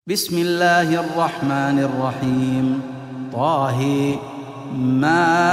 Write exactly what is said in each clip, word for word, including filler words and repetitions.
بسم الله الرحمن الرحيم. طه. ما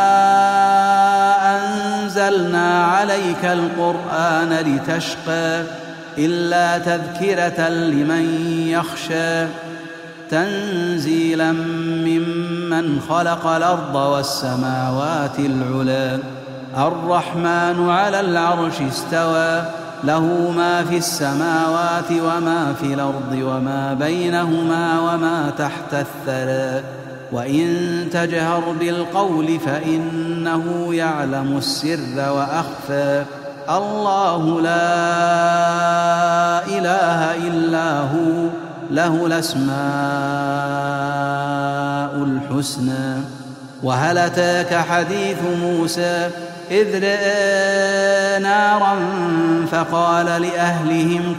أنزلنا عليك القرآن لتشقى إلا تذكرة لمن يخشى تنزيلا ممن خلق الأرض والسماوات العلى الرحمن على العرش استوى له ما في السماوات وما في الأرض وما بينهما وما تحت الثرى وإن تجهر بالقول فإنه يعلم السر وأخفى الله لا إله إلا هو له الأسماء الحسنى. وهل أتاك حديث موسى إذ رأى نارا فقال لأهلهم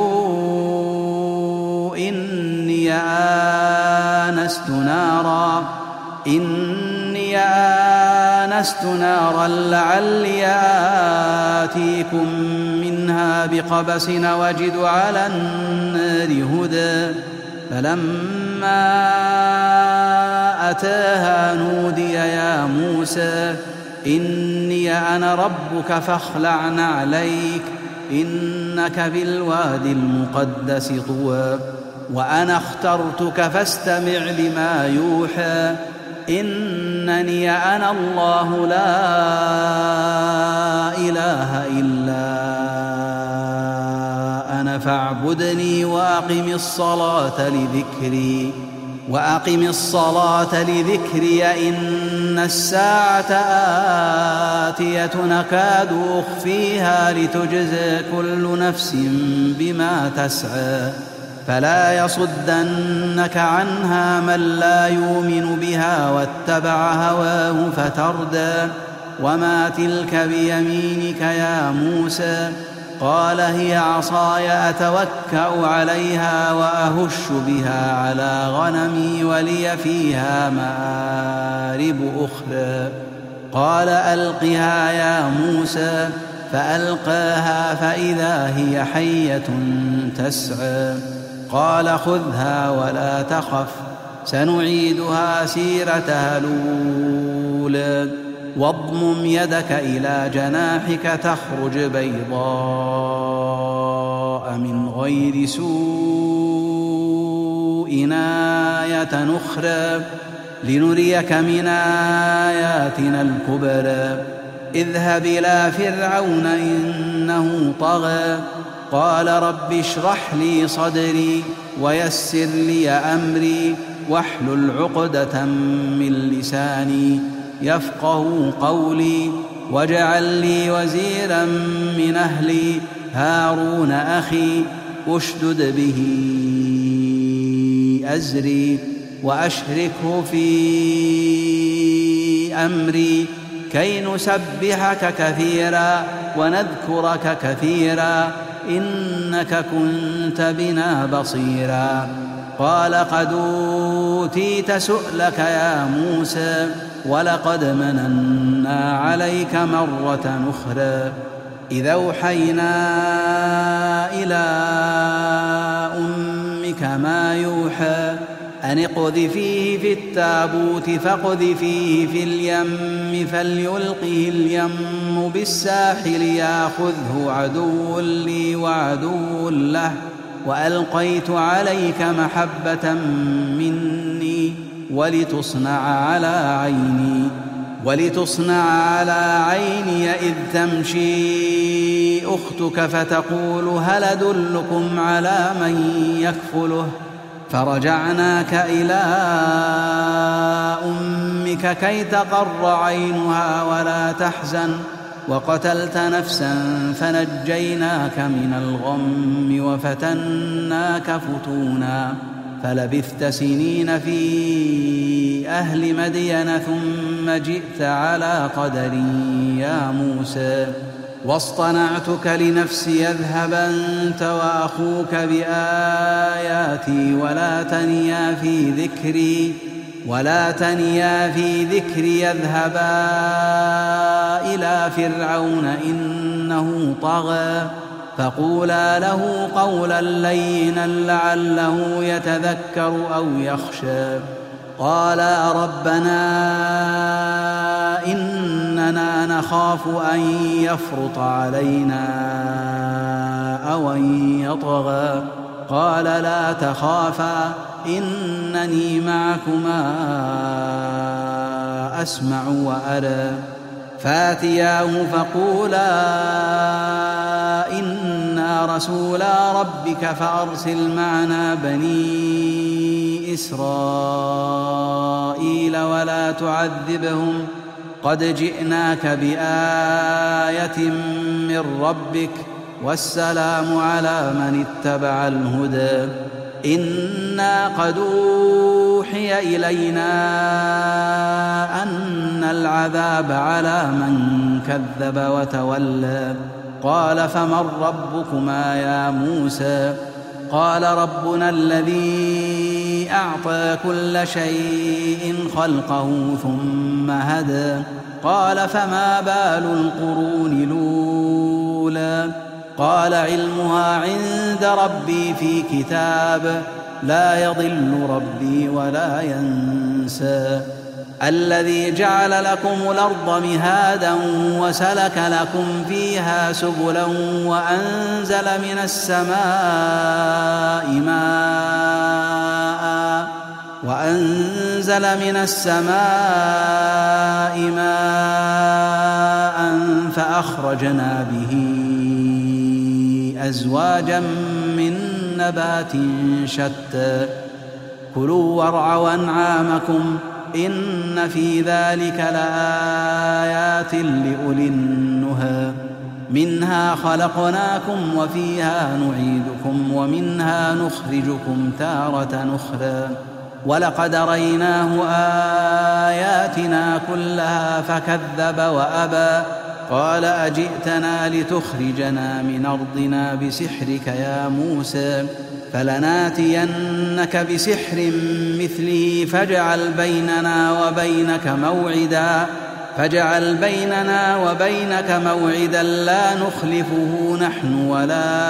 كثوا إني آنست نارا إني آنست نارا لعلي آتيكم منها بقبس وجد على النار هدى فلما أتاها نودي يا موسى إني أنا ربك فاخلع نعليك إنك بالواد المقدس طوى وأنا اخترتك فاستمع لما يوحى إنني أنا الله لا إله إلا أنا فاعبدني وأقم الصلاة لذكري وأقم الصلاة لذكري إن الساعة آتية نكاد أخفيها لتجزى كل نفس بما تسعى فلا يصدنك عنها من لا يؤمن بها واتبع هواه فتردى وما تلك بيمينك يا موسى قال هي عصاي أتوكأ عليها وأهش بها على غنمي ولي فيها مآرب أخرى قال ألقها يا موسى فألقاها فإذا هي حية تسعى قال خذها ولا تخف سنعيدها سيرتها الأولى واضمم يدك إلى جناحك تخرج بيضاء من غير سوء آية أخرى لنريك من آياتنا الكبرى اذهب إلى فرعون إنه طغى قال رب اشرح لي صدري ويسر لي أمري واحلل عقدة من لساني يفقه قولي واجعل لي وزيرا من أهلي هارون أخي أشدد به أزري وأشركه في أمري كي نسبحك كثيرا ونذكرك كثيرا إنك كنت بنا بصيرا قال قد أوتيت سؤلك يا موسى ولقد مننا عليك مرة أخرى إذا أوحينا إلى أمك ما يوحى أن اقذفيه في التابوت فاقذفيه في اليم فليلقه اليم بالساحل ياخذه عدو لي وعدو له وألقيت عليك محبة مني ولتصنع على عيني ولتصنع على عيني إذ تمشي أختك فتقول هل أدلكم على من يكفله فرجعناك إلى أمك كي تقر عينها ولا تحزن وقتلت نفسا فنجيناك من الغم وفتناك فتونا فلبثت سنين في أهل مدين ثم جئت على قدر يا موسى واصطنعتك لنفسي اذهب أنت وأخوك بآياتي ولا تنيا في ذكري ولا تنيا في ذكري يذهبا إلى فرعون إنه طغى فقولا له قولا لينا لعله يتذكر أو يخشى. قالا ربنا إننا نخاف أن يفرط علينا أو أن يطغى. قال لا تخافا إنني معكما أسمع وأرى. فاتياه فقولا إنا رسولا ربك فأرسل معنا بني إسرائيل ولا تعذبهم قد جئناك بآية من ربك والسلام على من اتبع الهدى. إنا قد أوحي إلينا أن العذاب على من كذب وتولى. قال فمن ربكما يا موسى؟ قال ربنا الذي أعطى كل شيء خلقه ثم هدى. قال فما بال القرون الأولى؟ قال علمها عند ربي في كتاب لا يضل ربي ولا ينسى. الذي جعل لكم الأرض مهادا وسلك لكم فيها سبلا وأنزل من السماء ماء وأنزل من السماء ماء فأخرجنا به أزواجا من نبات شتى. كلوا وارعوا أنعامكم إن في ذلك لآيات لأولي النهى. منها خلقناكم وفيها نعيدكم ومنها نخرجكم تارة أخرى. ولقد ريناه آياتنا كلها فكذب وأبى. قال أجئتنا لتخرجنا من أرضنا بسحرك يا موسى؟ فلناتينك بسحر مثله فاجعل بيننا وبينك موعدا فاجعل بيننا وبينك موعدا لا نخلفه نحن ولا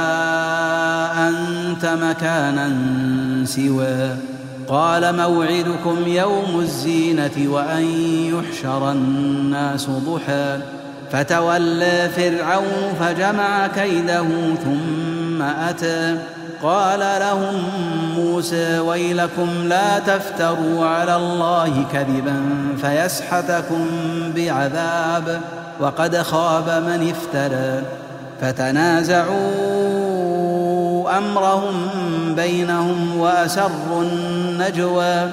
أنت مكانا سوى. قال موعدكم يوم الزينة وأن يحشر الناس ضحى. فتولى فرعون فجمع كيده ثم أتى. قال لهم موسى ويلكم لا تفتروا على الله كذبا فيسحتكم بعذاب وقد خاب من افترى. فتنازعوا أمرهم بينهم وأسروا النجوى.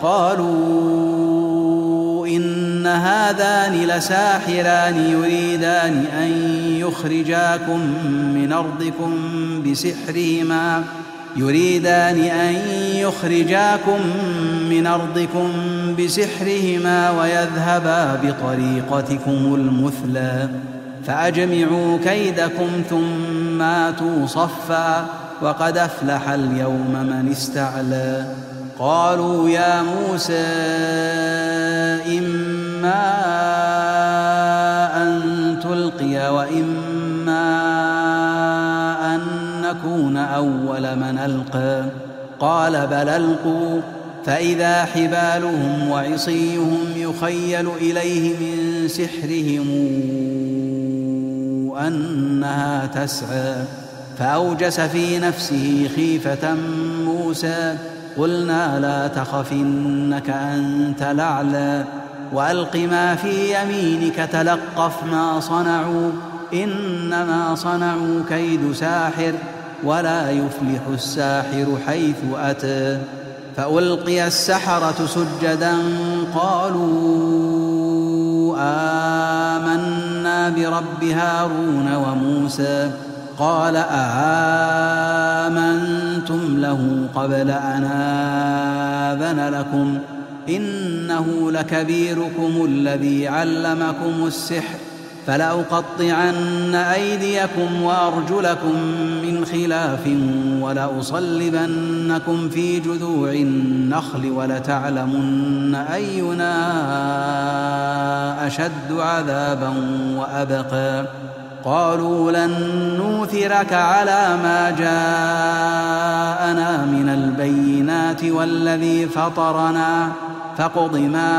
قالوا إن هذان لساحران يريدان أن يخرجاكم من أرضكم بسحرهما يريدان أن يخرجاكم من أرضكم بسحرهما ويذهبا بطريقتكم المثلى. فأجمعوا كيدكم ثم آتوا صفا وقد أفلح اليوم من استعلى. قالوا يا موسى إما أن تلقي وإما أن نكون أول من ألقى. قال بل ألقوا. فإذا حبالهم وعصيهم يخيل إليه من سحرهم أنها تسعى. فأوجس في نفسه خيفة موسى. قلنا لا تخف إنك أنت الأعلى وألق ما في يمينك تلقف ما صنعوا إنما صنعوا كيد ساحر ولا يفلح الساحر حيث أتى. فألقي السحرة سجدا قالوا آمنا برب هارون وموسى. قال آمنتم له قبل أن آذن لكم إنه لكبيركم الذي علمكم السحر فلأقطعن أيديكم وأرجلكم من خلاف ولأصلبنكم في جذوع النخل ولتعلمن أينا أشد عذابا وأبقى. قالوا لن نؤثرك على ما جاءنا من البينات والذي فطرنا فاقض ما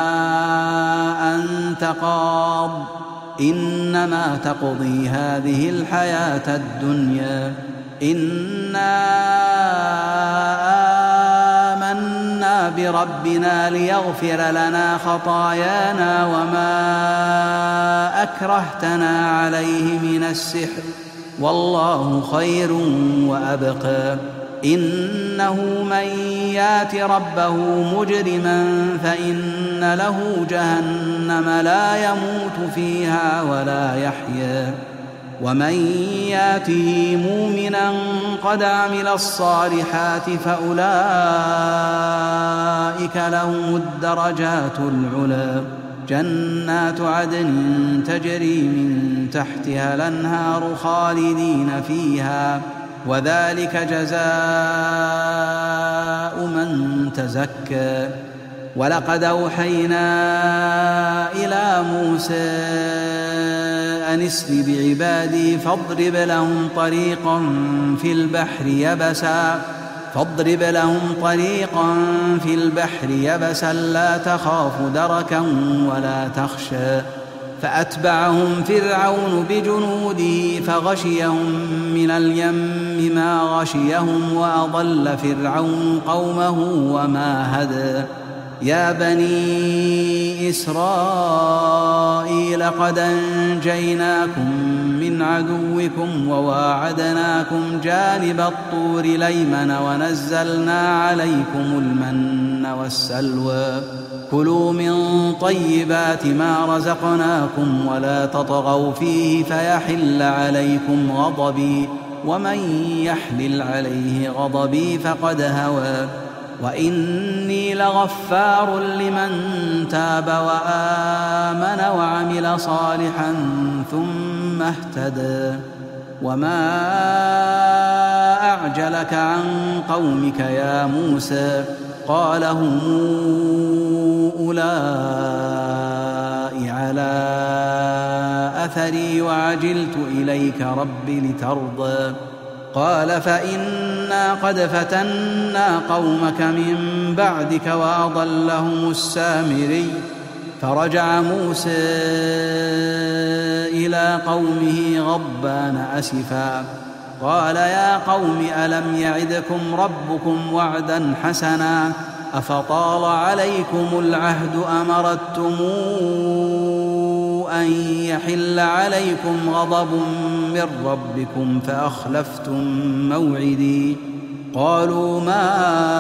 أنت قاض إنما تقضي هذه الحياة الدنيا إنا آمنا بربنا ليغفر لنا خطايانا وما أكرهتنا عليه من السحر والله خير وأبقى إنه من يات ربه مجرما فإن له جهنم لا يموت فيها ولا يحيا ومن ياته مؤمنا قد عمل الصالحات فأولئك لهم الدرجات العلى جنات عدن تجري من تحتها الأنهار خالدين فيها وذلك جزاء من تزكى ولقد أوحينا إلى موسى أن اسر بعبادي فاضرب لهم طريقا في البحر يبسا فاضرب لهم طريقا في البحر يبسا لا تخاف دركا ولا تخشى فأتبعهم فرعون بجنوده فغشيهم من اليم ما غشيهم وأضل فرعون قومه وما هدى يا بني إسرائيل قد أنجيناكم من عدوكم وواعدناكم جانب الطور الأيمن ونزلنا عليكم المن والسلوى كلوا من طيبات ما رزقناكم ولا تطغوا فيه فيحل عليكم غضبي ومن يحلل عليه غضبي فقد هوى وإني لغفار لمن تاب وآمن وعمل صالحا ثم اهتدى وما أعجلك عن قومك يا موسى قال هم أولئك على أثري وعجلت إليك رب لترضى قال فإنا قد فتنا قومك من بعدك وأضلهم السامري فرجع موسى إلى قومه غضبان أسفا قال يا قوم ألم يعدكم ربكم وعدا حسنا أفطال عليكم العهد أمرتم أن يحل عليكم غضب من ربكم فأخلفتم موعدي قالوا ما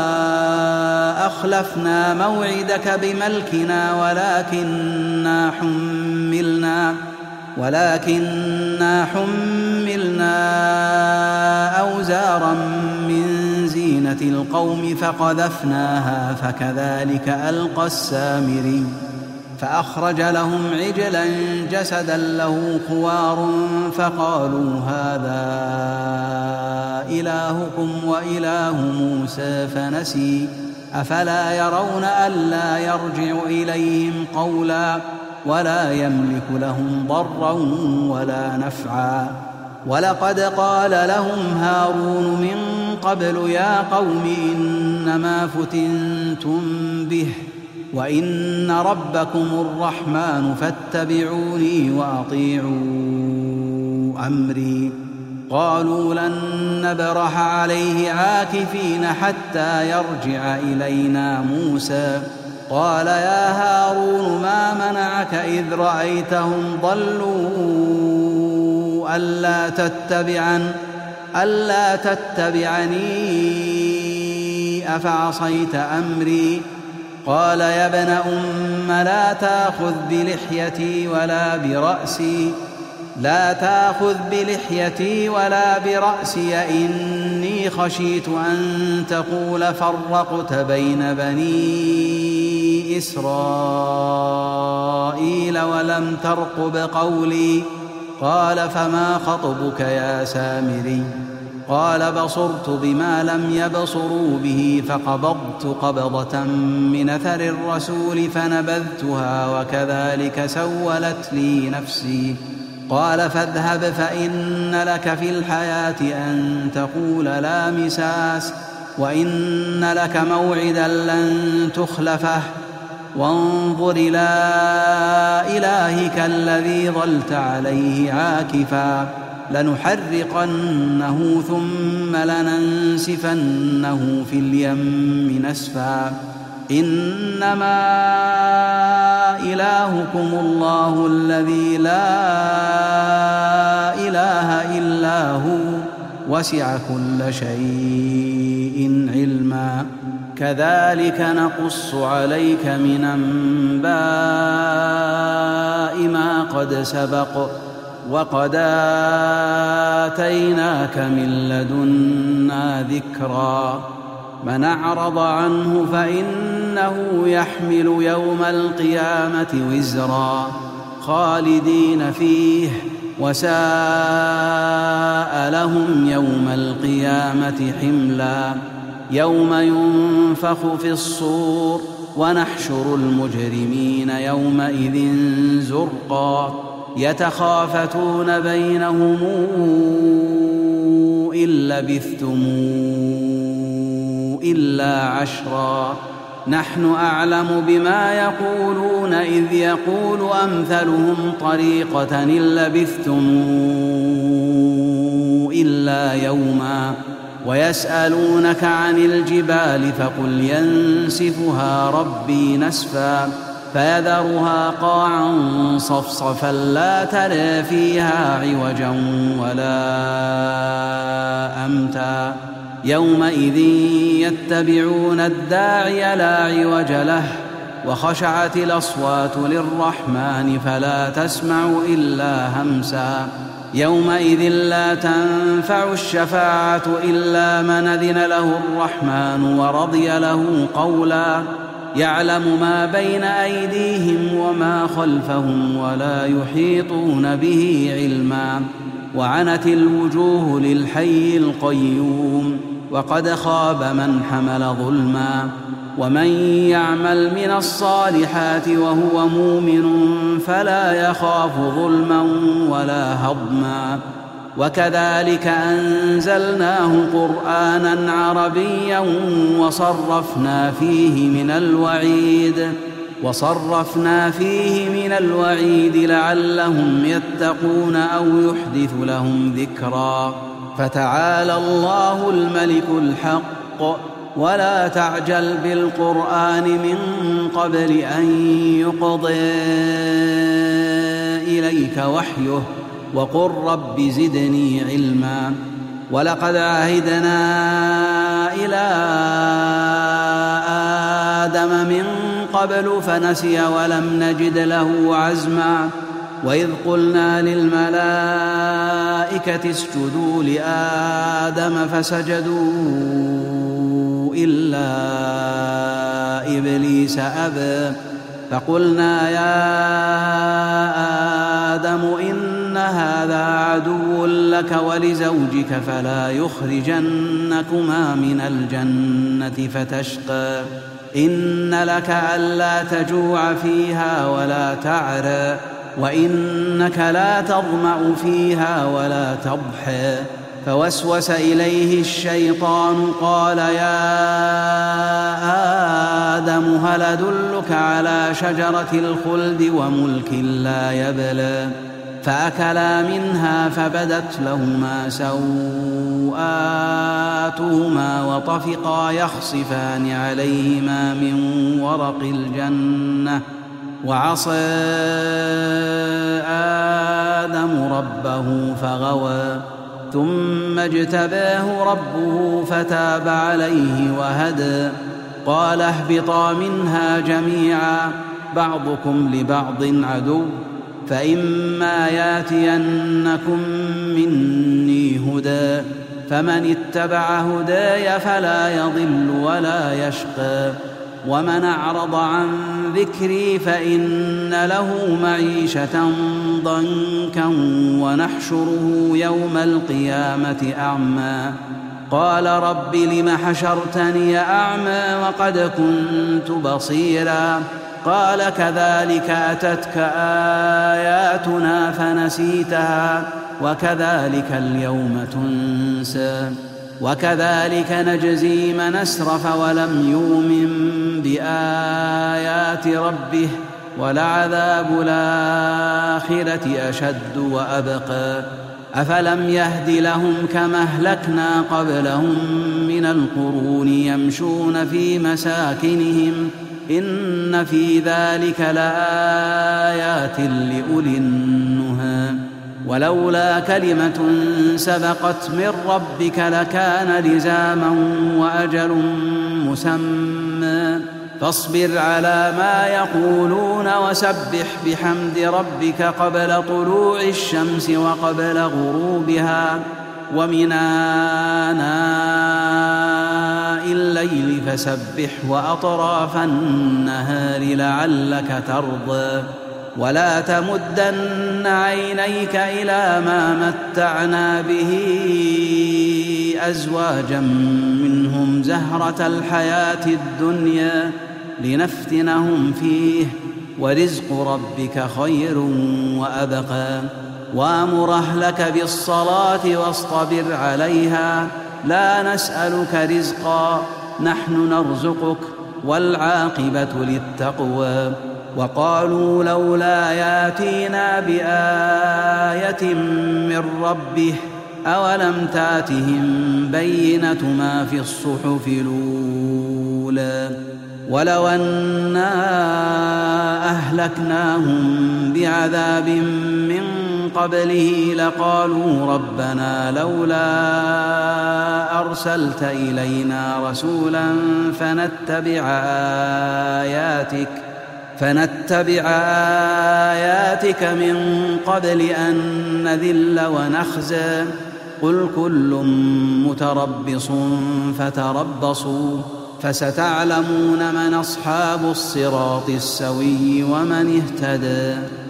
أخلفنا موعدك بملكنا ولكننا حملنا ولكننا حملنا أوزارا من زينة القوم فقذفناها فكذلك ألقى السامري فأخرج لهم عجلا جسدا له خوار فقالوا هذا إلهكم وإله موسى فنسي أفلا يرون ألا يرجع إليهم قولا ولا يملك لهم ضرا ولا نفعا ولقد قال لهم هارون من قبل يا قوم إنما فتنتم به وإن ربكم الرحمن فاتبعوني وأطيعوا أمري قالوا لن نبرح عليه عاكفين حتى يرجع إلينا موسى قال يا هارون ما منعك إذ رأيتهم ضلوا ألا تتبعن ألا تتبعني أفعصيت أمري قال يا ابن أم لا تأخذ بلحيتي ولا برأسي لا تأخذ بلحيتي ولا برأسي إني خشيت أن تقول فرقت بين بني إسرائيل ولم ترقب قولي قال فما خطبك يا سامري قال بصرت بما لم يبصروا به فقبضت قبضة من أثر الرسول فنبذتها وكذلك سولت لي نفسي قال فاذهب فإن لك في الحياة أن تقول لا مساس وإن لك موعدا لن تخلفه وانظر إلى إلهك الذي ظلت عليه عاكفا لنحرقنه ثم لننسفنه في اليم نسفا إنما إلهكم الله الذي لا إله إلا هو وسع كل شيء علما كذلك نقص عليك من أنباء ما قد سبق وقد آتيناك من لدنا ذكرا من أعرض عنه فإنه يحمل يوم القيامة وزرا خالدين فيه وساء لهم يوم القيامة حملا يوم ينفخ في الصور ونحشر المجرمين يومئذ زرقا يتخافتون بينهم إن لبثتم إلا عشرا نحن أعلم بما يقولون إذ يقول أمثلهم طريقة إن لبثتم إلا يوما ويسألونك عن الجبال فقل ينسفها ربي نسفا فيذرها قاعا صفصفا لا ترى فيها عوجا ولا أمتا يومئذ يتبعون الداعي لا عوج له وخشعت الأصوات للرحمن فلا تسمع إلا همسا يومئذ لا تنفع الشفاعة إلا من أذن له الرحمن ورضي له قولا يعلم ما بين أيديهم وما خلفهم ولا يحيطون به علما وعنت الوجوه للحي القيوم وقد خاب من حمل ظلما ومن يعمل من الصالحات وهو مؤمن فلا يخاف ظلما ولا هضما وكذلك أنزلناه قرآنا عربيا وصرفنا فيه من الوعيد وصرفنا فيه من الوعيد لعلهم يتقون أو يحدث لهم ذكرا فتعالى الله الملك الحق ولا تعجل بالقرآن من قبل أن يقضي إليك وحيه وقل رب زدني علما ولقد عهدنا إلى آدم من قبل فنسي ولم نجد له عزما وإذ قلنا للملائكة اسجدوا لآدم فسجدوا إلا إبليس أبى فقلنا يا آدم إن هذا عدو لك ولزوجك فلا يخرجنكما من الجنة فتشقى إن لك ألا تجوع فيها ولا تعرى وإنك لا تظمأ فيها ولا تضحى فوسوس إليه الشيطان قال يا آدم هل أدلك على شجرة الخلد وملك لا يبلى فأكلا منها فبدت لهما سوآتهما وطفقا يخصفان عليهما من ورق الجنة وعصى آدم ربه فغوى ثم اجتباه ربه فتاب عليه وهدى قال اهبطا منها جميعا بعضكم لبعض عدو فإما ياتينكم مني هدى فمن اتبع هداي فلا يضل ولا يشقى ومن أعرض عن ذكري فإن له معيشة ضنكا ونحشره يوم القيامة أعمى قال رب لم حشرتني أعمى وقد كنت بصيرا قال كذلك أتتك آياتنا فنسيتها وكذلك اليوم تنسى وكذلك نجزي من أسرف ولم يؤمن بآيات ربه ولعذاب الآخرة أشد وأبقى أفلم يهد لهم كما أهلكنا قبلهم من القرون يمشون في مساكنهم إن في ذلك لآيات لأولي النهى ولولا كلمة سبقت من ربك لكان لزاما وأجل مسمى فاصبر على ما يقولون وسبح بحمد ربك قبل طلوع الشمس وقبل غروبها ومن آناء الليل فسبح وأطراف النهار لعلك ترضى ولا تمدن عينيك إلى ما متعنا به أزواجا منهم زهرة الحياة الدنيا لنفتنهم فيه ورزق ربك خير وأبقى وأمر أهلك بالصلاة واصطبر عليها لا نسألك رزقا نحن نرزقك والعاقبة للتقوى وقالوا لولا ياتينا بآية من ربه أولم تاتهم بينة ما في الصحف الأولى ولو أنا أهلكناهم بعذاب من قبله لقالوا ربنا لولا أرسلت إلينا رسولا فنتبع آياتك فنتبع آياتك من قبل أن نذل ونخزى قل كل متربص فتربصوا فستعلمون من أصحاب الصراط السوي ومن اهتدى